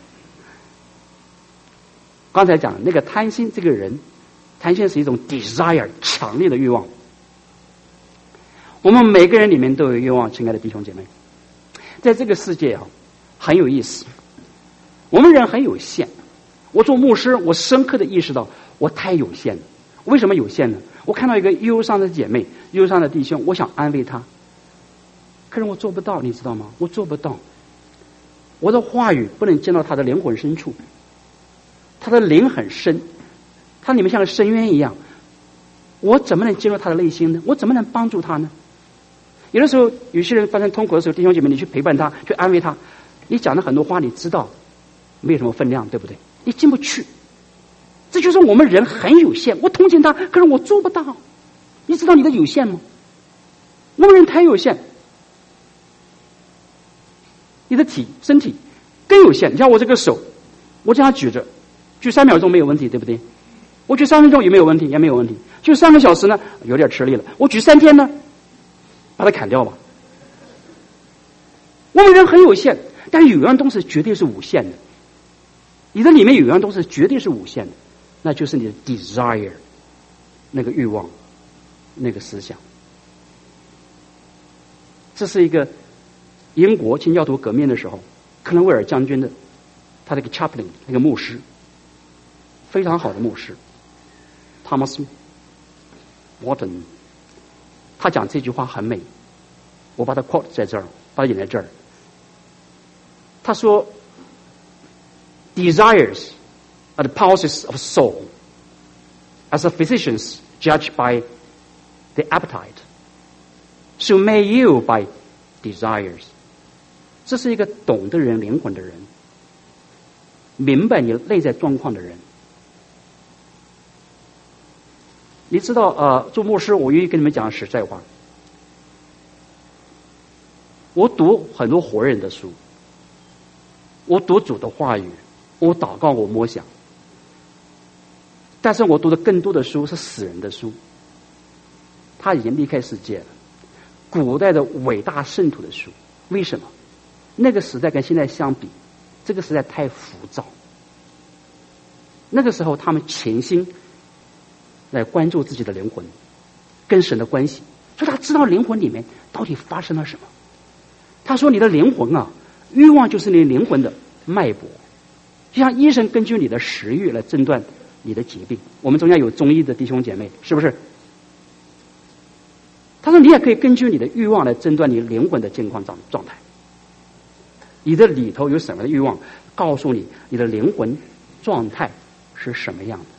刚才讲那个贪心，这个人贪心是一种 desire 强烈的欲望。我们每个人里面都有欲望，亲爱的弟兄姐妹，在这个世界啊，很有意思。我们人很有限。我做牧师，我深刻的意识到我太有限了。为什么有限呢？我看到一个忧伤的姐妹、忧伤的弟兄，我想安慰他，可是我做不到，你知道吗？我做不到。我的话语不能进到他的灵魂深处，他的灵很深，他里面像个深渊一样，我怎么能进入他的内心呢？我怎么能帮助他呢？有的时候，有些人发生痛苦的时候，弟兄姐妹，你去陪伴他，去安慰他，你讲的很多话，你知道没有什么分量，对不对？你进不去。这就是我们人很有限，我同情他，可是我做不到。你知道你的有限吗？我们人太有限。你的身体更有限。你像我这个手，我这样举着，举3秒钟没有问题，对不对？我举3分钟有没有问题？也没有问题。举3个小时呢，有点吃力了。我举3天呢，把它砍掉吧。我们人很有限，但是有样东西绝对是无限的。你的里面有样东西绝对是无限的，那就是你的 desire， 那个欲望，那个思想。这是一个英国清教徒革命的时候，克伦威尔将军的他那个 chaplain 那个牧师，非常好的牧师 Thomas Watson， 他讲这句话很美，我把它 quote 在这儿，把它引在这儿。他说 Desires are the pulses of soul, as the physicians judge by the appetite. So may you by desires. 这是一个懂得人灵魂的人，明白你内在状况的人。你知道做牧师，我愿意跟你们讲实在话。我读很多活人的书，我读主的话语，我祷告，我默想。但是我读的更多的书是死人的书，他已经离开世界了。古代的伟大圣徒的书，为什么？那个时代跟现在相比，这个时代太浮躁。那个时候他们潜心来关注自己的灵魂跟神的关系，所以他知道灵魂里面到底发生了什么。他说你的灵魂啊，欲望就是你灵魂的脉搏，就像医生根据你的食欲来诊断你的疾病。我们中间有中医的弟兄姐妹，是不是？他说你也可以根据你的欲望来诊断你灵魂的健康状态。你的里头有什么的欲望，告诉你你的灵魂状态是什么样的。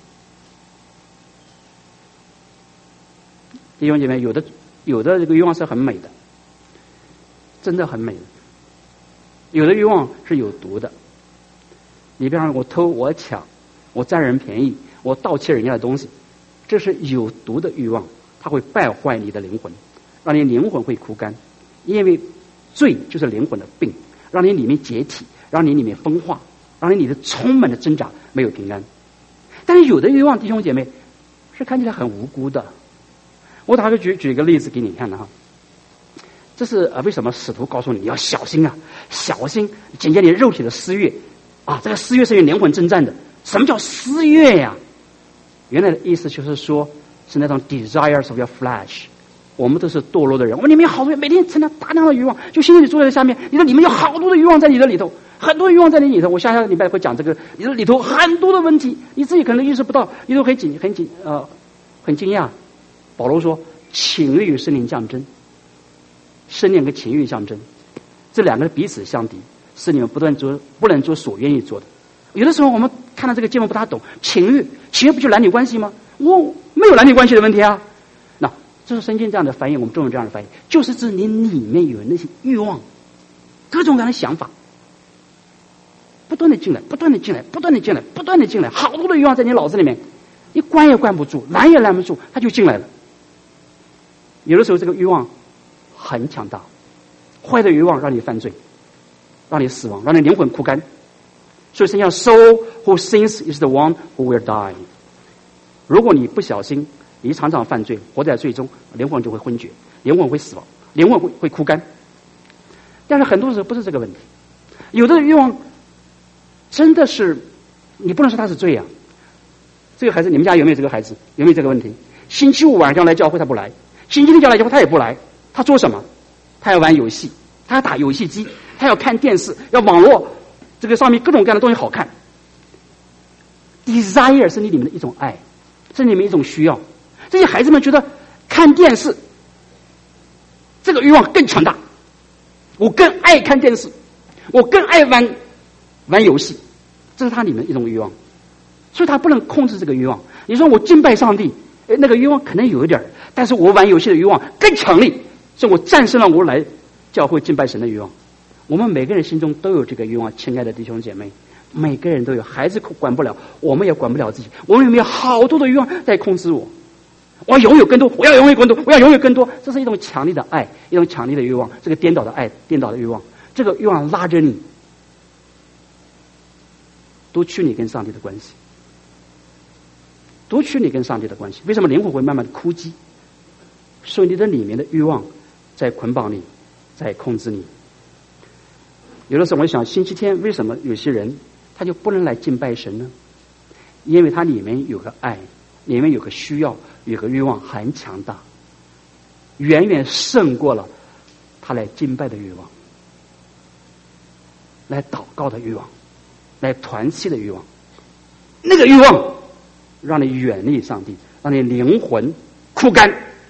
弟兄姐妹，有的这个欲望是很美的，真的很美的。有的欲望是有毒的。你比方说我偷，我抢，我占人便宜，我盗窃人家的东西，这是有毒的欲望，它会败坏你的灵魂，让你灵魂会枯干。因为罪就是灵魂的病，让你里面解体，让你里面分化，让你里面充满了挣扎，没有平安。但是有的欲望，弟兄姐妹，是看起来很无辜的。我打个举一个例子给你看的哈。这是为什么使徒告诉你要小心啊，小心检验你肉体的私欲啊，这个私欲是与灵魂征战的。什么叫私欲呀？原来的意思就是说，是那种 desires of your flesh。我们都是堕落的人，我们里面有好多，每天承担大量的欲望，就现在你坐在下面，你的里面有好多的欲望在你的里头，很多欲望在你里头。我下礼拜会讲这个，你的里头很多的问题，你自己可能意识不到，你都很惊讶。保罗说，情欲与圣灵相争，圣灵跟情欲相争，这两个彼此相敌，是你们不能做所愿意做的。有的时候我们看到这个经文不大懂，情欲不就男女关系吗？我没有男女关系的问题啊。那这是圣经这样的翻译，我们中文这样的翻译，就是指你里面有那些欲望，各种各样的想法，不断的进来，好多的欲望在你脑子里面，你关也关不住，拦也拦不住，它就进来了。有的时候这个欲望很强大，坏的欲望让你犯罪， 让你死亡，让你灵魂枯干。所以圣经上 ，soul who sins is the one who will die。如果你不小心，你常常犯罪，活在罪中，灵魂就会昏厥，灵魂会死亡，灵魂会枯干。但是很多时候不是这个问题，有的欲望真的是你不能说他是罪啊。这个孩子，你们家有没有这个孩子？有没有这个问题？星期五晚上来教会他不来，星期天叫来教会他也不来，他做什么？他要玩游戏，他要打游戏机，他要看电视，要网络，这个上面各种各样的东西好看。desire 是你里面的一种爱，是你们一种需要。这些孩子们觉得看电视这个欲望更强大，我更爱看电视，我更爱玩游戏，这是他里面的一种欲望，所以他不能控制这个欲望。你说我敬拜上帝，那个欲望可能有一点，但是我玩游戏的欲望更强烈，所以我战胜了我来教会敬拜神的欲望。我们每个人心中都有这个欲望，亲爱的弟兄姐妹，每个人都有。孩子管不了，我们也管不了自己。我们里面有好多的欲望在控制我，我要拥有更多，我要拥有更多，我要拥有更多。这是一种强烈的爱，一种强烈的欲望，这个颠倒的爱，颠倒的欲望，这个欲望拉着你，夺取你跟上帝的关系，夺取你跟上帝的关系。为什么灵魂会慢慢的枯寂？所以你的里面的欲望在捆绑你，在控制你。有的时候我想，星期天为什么有些人他就不能来敬拜神呢？因为他里面有个爱，里面有个需要，有个欲望很强大，远远胜过了他来敬拜的欲望，来祷告的欲望，来团契的欲望。那个欲望让你远离上帝，让你灵魂枯干。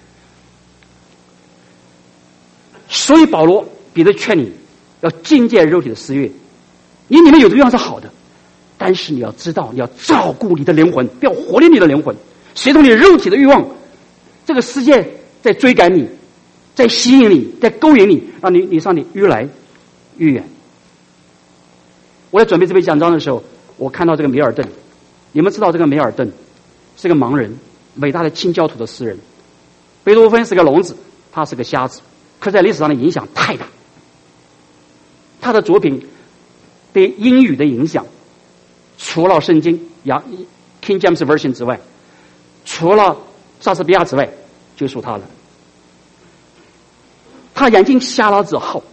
所以保罗、彼得劝你要禁戒肉体的私欲。你里面有的欲望是好的，但是你要知道，你要照顾你的灵魂，不要活力你的灵魂。随着你肉体的欲望，这个世界在追赶你，在吸引你，在勾引你，让你上你越来越远。我在准备这篇讲章的时候，我看到这个米尔顿。你们知道这个米尔顿是个盲人，伟大的清教徒的诗人。贝多芬是个聋子，他是个瞎子，可在历史上的影响太大。他的作品对英语的影响，除了圣经King James Version 之外，除了莎士比亚之外，就属他了。他眼睛瞎了之后，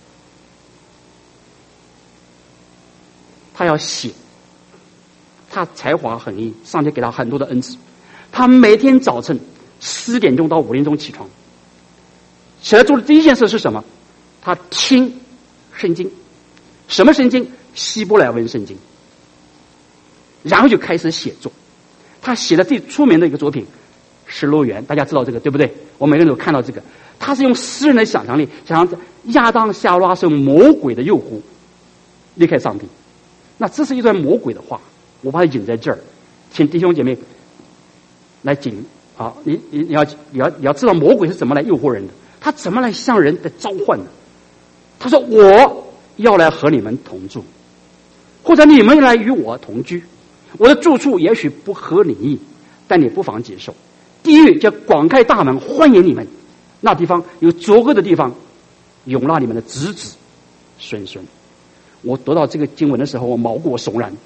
他要写，他才华横溢，上帝给他很多的恩赐。他每天早晨4点钟到5点钟起床，起来做的第一件事是什么？他听圣经。什么圣经？希伯来文圣经。然后就开始写作。他写的最出名的一个作品《失乐园》，大家知道这个对不对？我每个人都看到这个。他是用诗人的想象力，想象亚当夏娃受魔鬼的诱惑，离开上帝。那这是一段魔鬼的话，我把它引在这儿，请弟兄姐妹来紧啊！你要知道魔鬼是怎么来诱惑人的，他怎么来向人的召唤的。他说：“我要来和你们同住，或者你们来与我同居。我的住处也许不合你意，但你不妨接受。地狱叫广开大门，欢迎你们。那地方有足够的地方，容纳你们的子子孙孙。”我读到这个经文的时候，我毛骨悚然。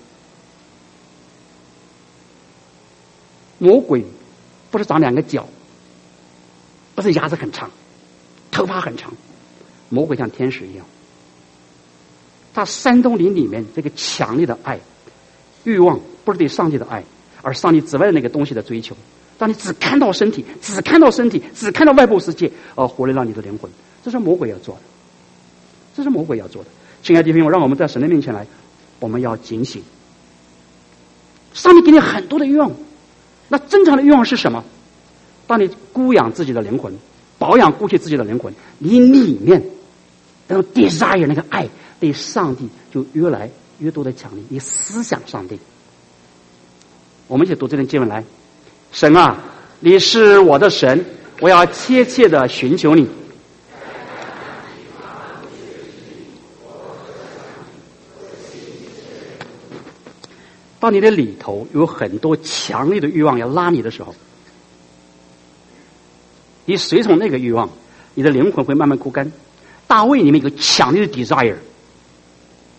魔鬼不是长2个角，不是牙齿很长，头发很长，魔鬼像天使一样。他煽动你里面这个强烈的爱欲望，不是对上帝的爱，而上帝之外的那个东西的追求，让你只看到身体，只看到身体，只看到外部世界，而忽略了你的灵魂。这是魔鬼要做的，这是魔鬼要做的。亲爱的弟兄，让我们在神的面前来，我们要警醒。上帝给你很多的欲望，那正常的欲望是什么？当你孤养自己的灵魂，保养顾惜自己的灵魂，你里面那种 desire 那个爱对上帝就越来越多的强烈，你思想上帝。我们一起读这段经文来。神啊，你是我的神，我要切切的寻求你。当你的里头有很多强烈的欲望要拉你的时候，你随从那个欲望，你的灵魂会慢慢枯干。大卫里面有个强烈的 desire，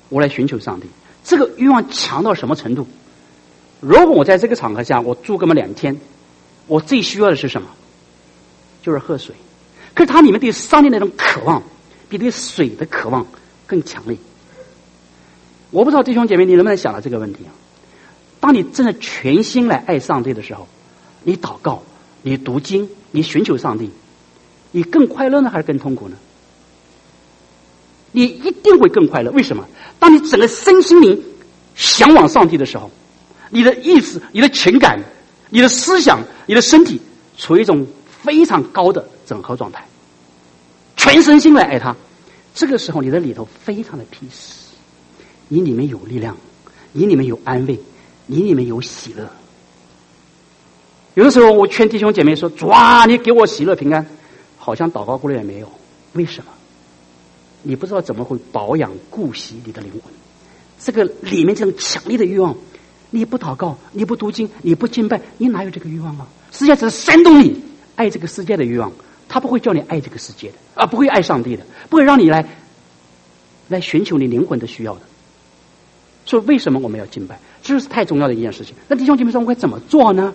我来寻求上帝。这个欲望强到什么程度？如果我在这个场合下，我住个2天，我最需要的是什么？就是喝水。可是它里面对上帝那种渴望，比对水的渴望更强烈。我不知道弟兄姐妹你能不能想到这个问题啊？当你真的全心来爱上帝的时候，你祷告，你读经，你寻求上帝，你更快乐呢，还是更痛苦呢？你一定会更快乐。为什么？当你整个身心灵向往上帝的时候，你的意识、你的情感、你的思想、你的身体处于一种非常高的整合状态，全身心来爱他。这个时候你的里头非常的 peace， 你里面有力量，你里面有安慰，你里面有喜乐。有的时候我劝弟兄姐妹说，主啊，你给我喜乐平安，好像祷告过了也没有。为什么？你不知道怎么会保养顾惜你的灵魂。这个里面这种强烈的欲望，你不祷告，你不读经，你不敬拜，你哪有这个欲望啊？实际上只是煽动你爱这个世界的欲望，他不会叫你爱这个世界的，不会爱上帝的，不会让你来寻求你灵魂的需要的。所以为什么我们要敬拜？这是太重要的一件事情。那弟兄姐妹说，我该怎么做呢？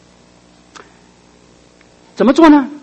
怎么做呢？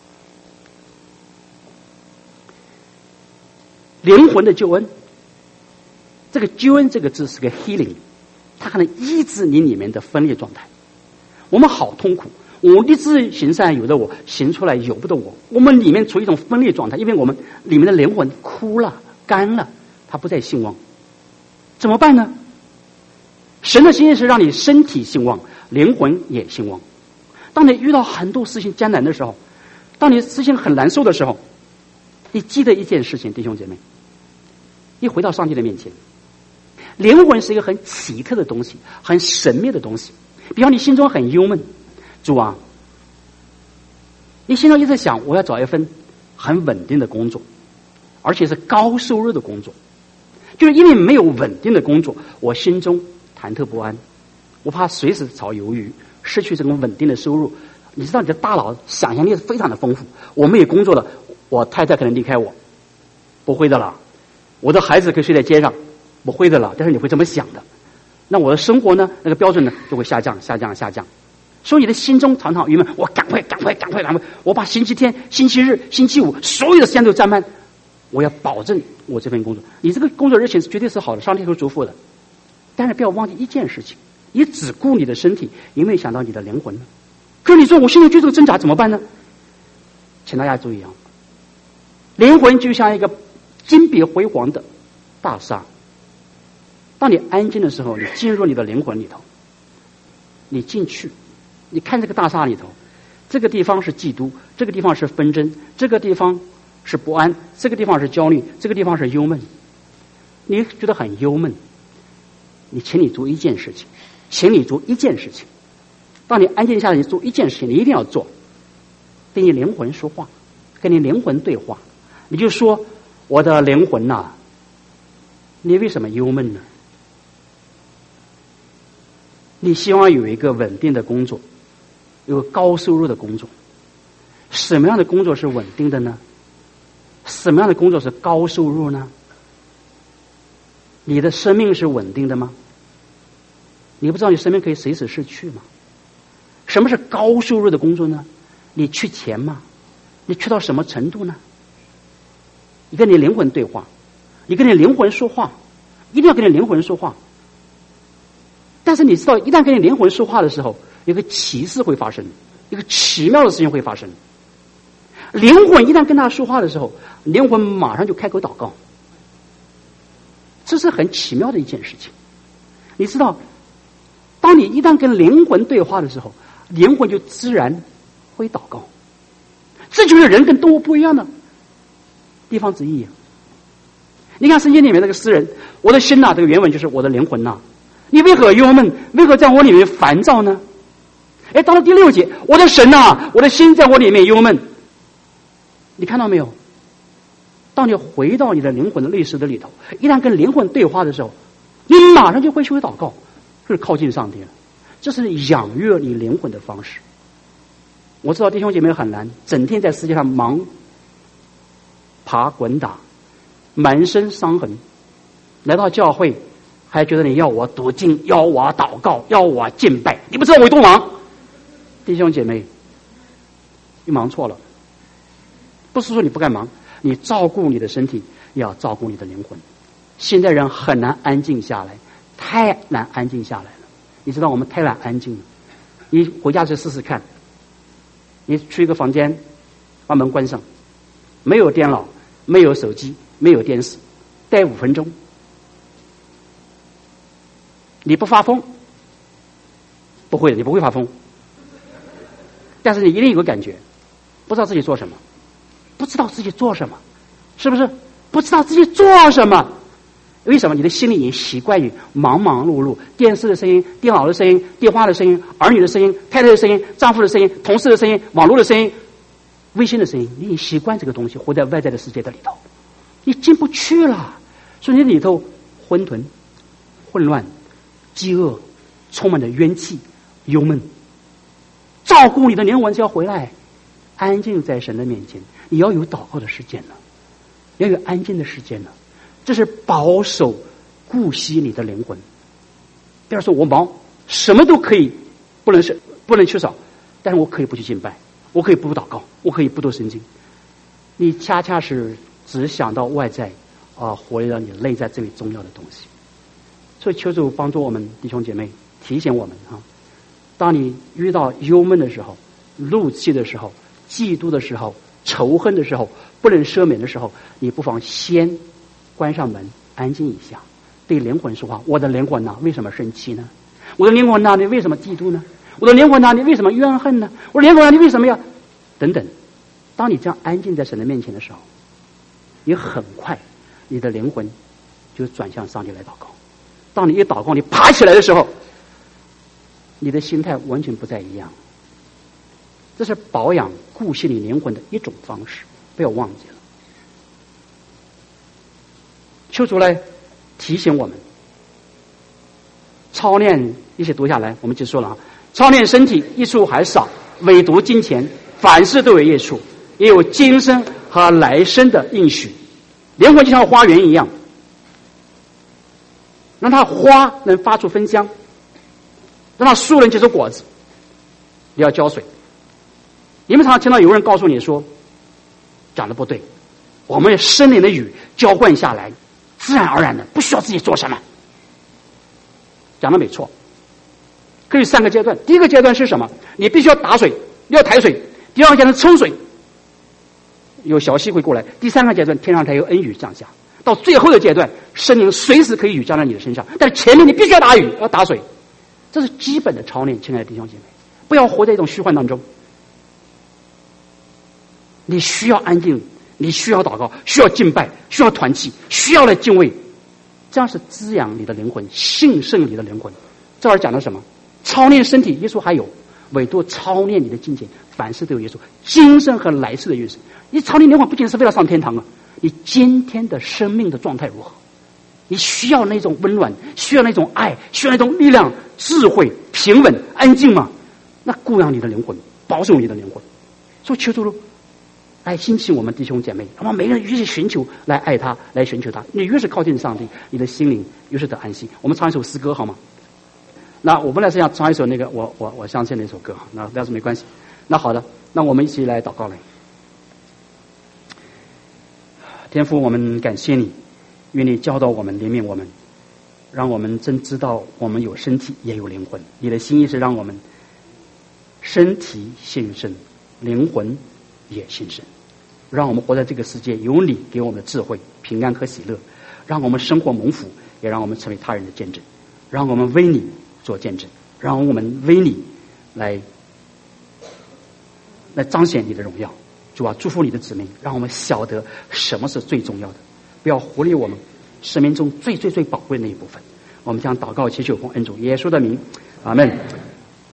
灵魂的救恩，这个救恩这个字是个 healing， 它可能医治你里面的分裂状态。我们好痛苦，我立志行善，有的我行出来有不得我，我们里面处于一种分裂状态，因为我们里面的灵魂枯了干了，它不再兴旺。怎么办呢？神的心意是让你身体兴旺，灵魂也兴旺。当你遇到很多事情艰难的时候，当你事情很难受的时候，你记得一件事情，弟兄姐妹，你回到上帝的面前。灵魂是一个很奇特的东西，很神秘的东西。比方你心中很忧闷，主啊，你心中一直想，我要找一份很稳定的工作，而且是高收入的工作。就是因为没有稳定的工作，我心中忐忑不安，我怕随时炒鱿鱼，失去这种稳定的收入。你知道你的大脑想象力是非常的丰富，我没有工作了，我太太可能离开我，不会的了，我的孩子可以睡在街上，不会的了。但是你会这么想的，那我的生活呢，那个标准呢就会下降。所以你的心中常常郁闷，我赶快，我把星期天、星期日、星期五所有的时间都占满，我要保证我这份工作。你这个工作热情是绝对是好的，上帝会祝福的。但是不要忘记一件事情，你只顾你的身体，有没有想到你的灵魂呢？可是你说我现在就这个挣扎怎么办呢？请大家注意啊，灵魂就像一个金碧辉煌的大厦，当你安静的时候，你进入你的灵魂里头，你进去，你看这个大厦里头，这个地方是嫉妒，这个地方是纷争，这个地方是不安，这个地方是焦虑，这个地方是忧闷。你觉得很忧闷，请你做一件事情，当你安静下来，你做一件事情，你一定要做，跟你灵魂说话，跟你灵魂对话。你就说，我的灵魂呐，你为什么忧闷呢？你希望有一个稳定的工作，有个高收入的工作。什么样的工作是稳定的呢？什么样的工作是高收入呢？你的生命是稳定的吗？你不知道你生命可以随时逝去吗？什么是高收入的工作呢？你缺钱吗？你缺到什么程度呢？你跟你灵魂对话，你跟你灵魂说话，一定要跟你灵魂说话。但是你知道，一旦跟你灵魂说话的时候，有个奇事会发生，一个奇妙的事情会发生。灵魂一旦跟他说话的时候，灵魂马上就开口祷告，这是很奇妙的一件事情。你知道，当你一旦跟灵魂对话的时候，灵魂就自然会祷告。这就是人跟动物不一样的地方之一。你看圣经里面那个诗人，我的心呐，这个原文就是我的灵魂呐，你为何忧闷？为何在我里面烦躁呢？到了第6节，我的神呐，我的心在我里面忧闷。你看到没有？当你回到你的灵魂的历史的里头，一旦跟灵魂对话的时候，你马上就会去祷告，就是靠近上帝了。这是养育你灵魂的方式。我知道弟兄姐妹很难，整天在世界上忙爬滚打，满身伤痕， 来到教会还觉得你要我读经，要我祷告，要我敬拜，你不知道我有多忙。弟兄姐妹，你忙错了。不是说你不干忙，你照顾你的身体，也要照顾你的灵魂。现在人很难安静下来，太难安静下来了。你知道我们太难安静了。你回家去试试看，你去一个房间，把门关上，没有电脑，没有手机，没有电视，待5分钟，你不发疯？不会的，你不会发疯。但是你一定有个感觉，不知道自己做什么，不知道自己做什么，是不是？不知道自己做什么。为什么？你的心里已经习惯于忙忙碌碌，电视的声音、电脑的声音、电话的声音、儿女的声音、太太的声音、丈夫的声音、同事的声音、网络的声音、微信的声音，你已经习惯这个东西，活在外在的世界的里头，你进不去了。所以你里头混沌、混乱、饥饿，充满着冤气、忧闷。照顾你的灵魂就要回来，安静在神的面前。你要有祷告的时间了，要有安静的时间了。这是保守顾惜你的灵魂。不要说我忙，什么都可以，不能缺少，但是我可以不去敬拜，我可以不祷告，我可以不读圣经。你恰恰是只想到外在活得让你内在最重要的东西。所以求主帮助我们弟兄姐妹，提醒我们当你遇到忧闷的时候、怒气的时候、嫉妒的时候、仇恨的时候、不能赦免的时候，你不妨先关上门，安静一下，对灵魂说话。我的灵魂为什么生气呢？我的灵魂你为什么嫉妒呢？我的灵魂你为什么怨恨呢？我的灵魂你为什么要等等。当你这样安静在神的面前的时候，你很快你的灵魂就转向上帝来祷告。当你一祷告，你爬起来的时候，你的心态完全不再一样。这是保养顾惜你灵魂的一种方式，不要忘记了。求主来提醒我们，操练一起读下来，我们就说了操练身体益处还少，唯独金钱，凡事都有益处，也有今生和来生的应许。灵魂就像花园一样，让它花能发出芬香，让它树能结出果子，你要浇水。你们常常听到有人告诉你说，讲的不对，我们生灵的雨浇灌下来，自然而然的，不需要自己做什么。讲的没错，可以3个阶段。第一个阶段是什么？你必须要打水，要抬水。第2个阶段抽水，有小溪会过来。第3个阶段，天上才有恩雨降下。到最后的阶段，生灵随时可以雨降在你的身上，但是前面你必须要打雨，要打水。这是基本的操练，亲爱的弟兄姐妹，不要活在一种虚幻当中。你需要安静，你需要祷告，需要敬拜，需要团契，需要来敬畏，这样是滋养你的灵魂，兴盛你的灵魂。这儿讲的什么？操练身体，耶稣还有唯独操练你的金钱，凡事都有耶稣，今生和来世的约束。你操练灵魂不仅是为了上天堂啊，你今天的生命的状态如何？你需要那种温暖，需要那种爱，需要那种力量、智慧、平稳、安静吗？那固养你的灵魂，保守你的灵魂。所以求主来兴起我们弟兄姐妹，我们每个人越是寻求来爱他，来寻求他，你越是靠近上帝，你的心灵越是得安息。我们唱一首诗歌好吗？那我本来是想唱一首那个我相信那首歌，那但是没关系。那好的，那我们一起来祷告来。天父，我们感谢你，愿你教导我们，怜悯我们，让我们真知道我们有身体也有灵魂。你的心意是让我们身体献身，灵魂也献身，让我们活在这个世界，有你给我们的智慧、平安和喜乐，让我们生活蒙福，也让我们成为他人的见证，让我们为你做见证，让我们为你来彰显你的荣耀。主啊，祝福你的子民，让我们晓得什么是最重要的，不要忽略我们生命中最最最宝贵的那一部分。我们将祷告祈求奉恩主耶稣的名，阿们。